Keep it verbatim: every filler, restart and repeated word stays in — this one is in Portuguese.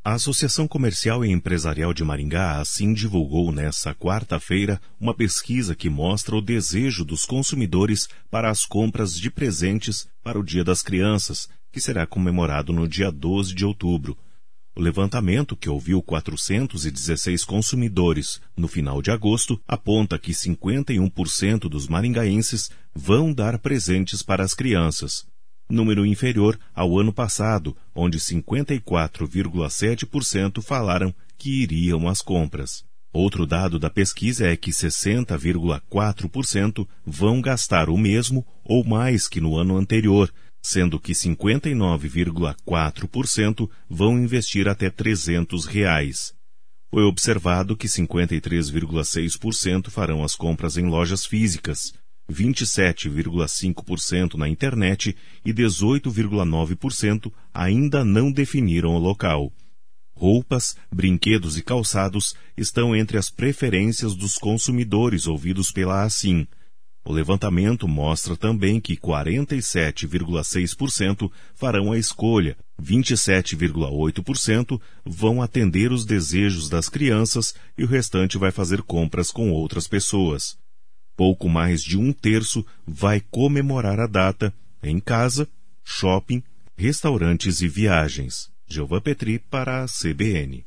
A Associação Comercial e Empresarial de Maringá assim divulgou nesta quarta-feira uma pesquisa que mostra o desejo dos consumidores para as compras de presentes para o Dia das Crianças, que será comemorado no dia doze de outubro. O levantamento, que ouviu quatrocentos e dezesseis consumidores no final de agosto, aponta que cinquenta e um por cento dos maringaenses vão dar presentes para as crianças. Número inferior ao ano passado, onde cinquenta e quatro vírgula sete por cento falaram que iriam às compras. Outro dado da pesquisa é que sessenta vírgula quatro por cento vão gastar o mesmo ou mais que no ano anterior, sendo que cinquenta e nove vírgula quatro por cento vão investir até trezentos reais. Foi observado que cinquenta e três vírgula seis por cento farão as compras em lojas físicas, vinte e sete vírgula cinco por cento na internet e dezoito vírgula nove por cento ainda não definiram o local. Roupas, brinquedos e calçados estão entre as preferências dos consumidores ouvidos pela Assim. O levantamento mostra também que quarenta e sete vírgula seis por cento farão a escolha, vinte e sete vírgula oito por cento vão atender os desejos das crianças e o restante vai fazer compras com outras pessoas. Pouco mais de um terço vai comemorar a data em casa, shopping, restaurantes e viagens. Gilvan Petri para a C B N.